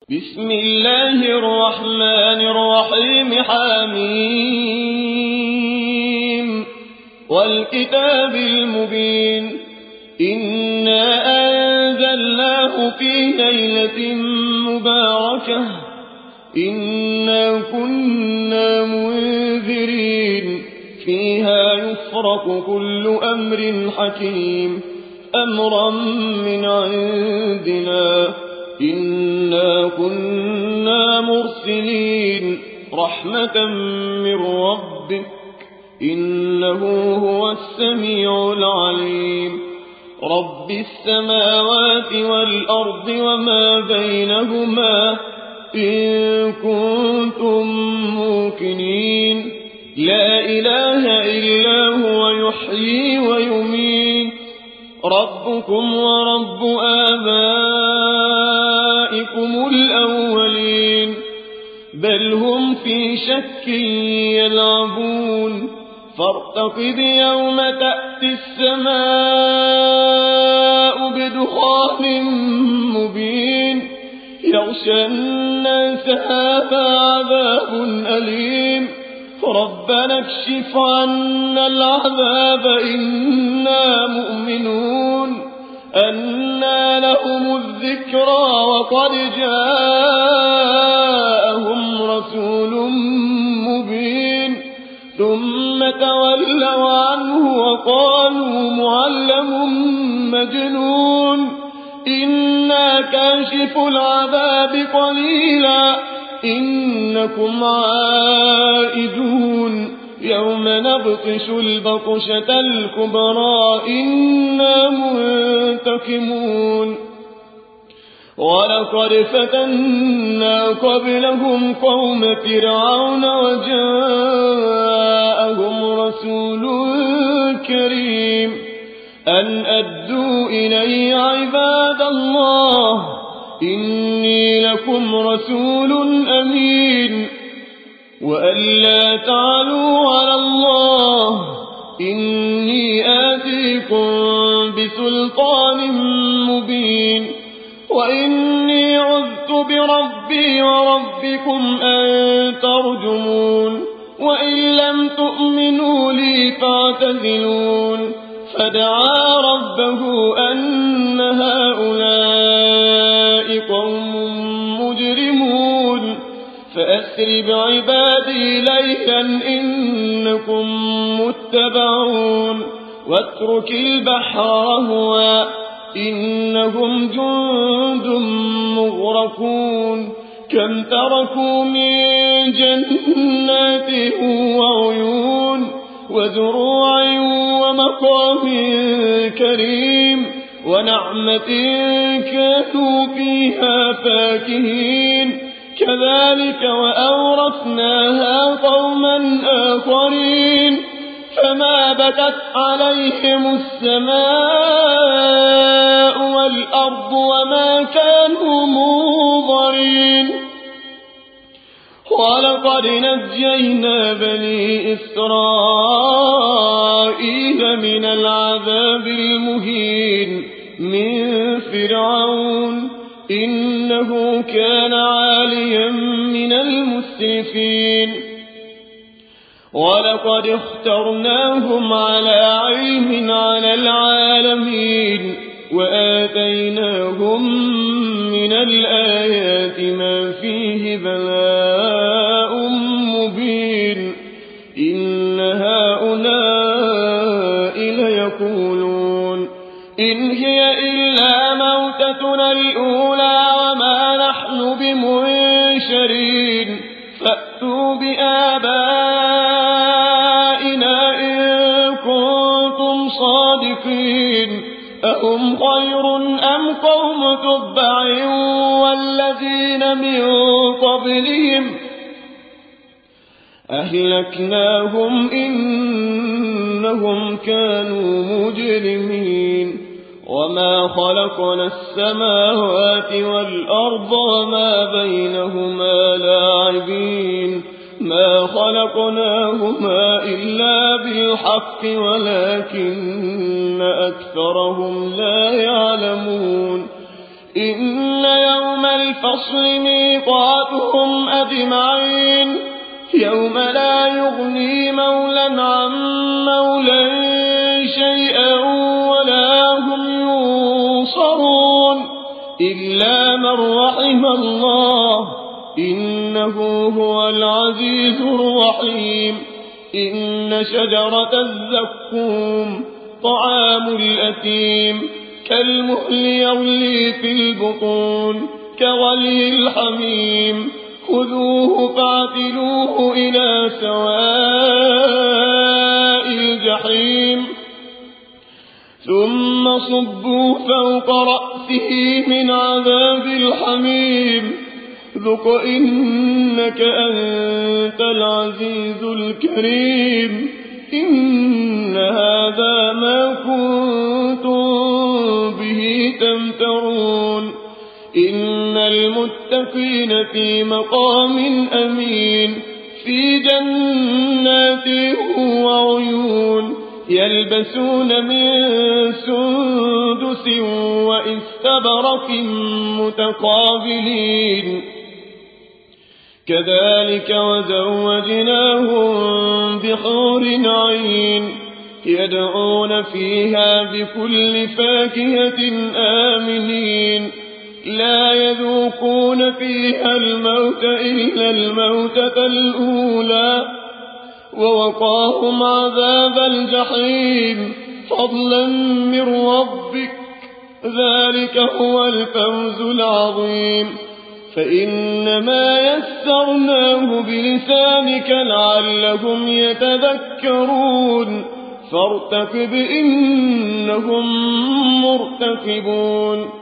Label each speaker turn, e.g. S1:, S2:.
S1: بسم الله الرحمن الرحيم حميم والكتاب المبين إنا أنزلناه في ليلة مباركة إنا كنا منذرين فيها يفرق كل أمر حكيم أمرا من عندنا إنا كنا مرسلين رحمة من ربك إنه هو السميع العليم رب السماوات والأرض وما بينهما إن كنتم موقنين لا إله إلا هو يحيي ويميت ربكم ورب آبائكم الأولين بل هم في شك يلعبون فارتقب يوم تأتي السماء بدخان مبين يغشى الناس هذا عذاب أليم ربنا اكشف عنا العذاب إنا مؤمنون أنى لهم الذكرى وقد جاءهم رسول مبين ثم تولوا عنه وقالوا معلم مجنون إنا كاشف العذاب قليلا إنكم عائدون يوم نبطش البطشة الكبرى إنا منتقمون ولقد فتنا قبلهم قوم فرعون وجاءهم رسول كريم أن أدوا إلي عباد الله إني لكم رسول أمين وأن لا تعلوا على الله إني آتيكم بسلطان مبين وإني عذت بربي وربكم أن ترجمون وإن لم تؤمنوا لي فاعتزلون فدعا ربه أن هؤلاء قوم مجرمون فأسر بعبادي ليلا إنكم متبعون واترك البحر رهوا إنهم جند مغرقون كم تركوا من جنات وعيون وزروع ومقام كريم ونعمة كانوا فيها فاكهين كذلك وأورثناها قوما آخرين فما بكت عليهم السماء والأرض وما كانوا منظرين ولقد نجينا بني إسرائيل من العذاب المهين من فرعون إنه كان عاليا من المسرفين ولقد اخترناهم على علم على العالمين وآتيناهم من الآيات ما فيه بلاء مبين إن هؤلاء ليقولون إن هي إلا موتتنا الأولى وما نحن بمنشرين فأتوا بآبائنا إن كنتم صادقين أهم خير أم قوم تبع والذين من قبلهم أهلكناهم إنهم كانوا مجرمين وما خلقنا السماوات والأرض وما بينهما لاعبين ما خلقناهما إلا بالحق ولكن أكثرهم لا يعلمون إن يوم الفصل ميقاتهم أجمعين يوم لا يغني مولا عن مولا شيئا ولا هم ينصرون إلا من رحم الله إنه هو العزيز الرحيم إن شجرة الزقوم طعام الأثيم كالمهل يغلي في البطون كغلي الحميم خذوه فاعتلوه إلى سواء الجحيم ثم صبوا فوق رأسه من عذاب الحميم ذق إنك أنت العزيز الكريم إن هذا ما كنتم به تمترون إن المتقين في مقام أمين في جنات وعيون يلبسون من سندس وإستبرق متقابلين كذلك وزوجناهم بحور عين يدعون فيها بكل فاكهة آمنين لا يذوقون فيها الموت إلا الموتة الأولى ووقاهم عذاب الجحيم فضلا من ربك ذلك هو الفوز العظيم فإنما يسرناه بلسانك لعلهم يتذكرون فارتقب إنهم مرتقبون